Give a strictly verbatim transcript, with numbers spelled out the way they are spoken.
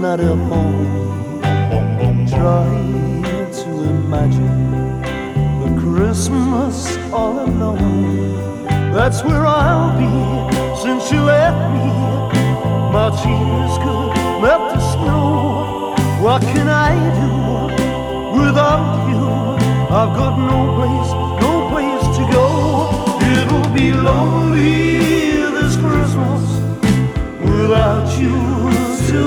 not a home. Try to imagine the Christmas all alone. That's where I'll be since you left me. My tears could melt the snow. What can I do without you? I've got no place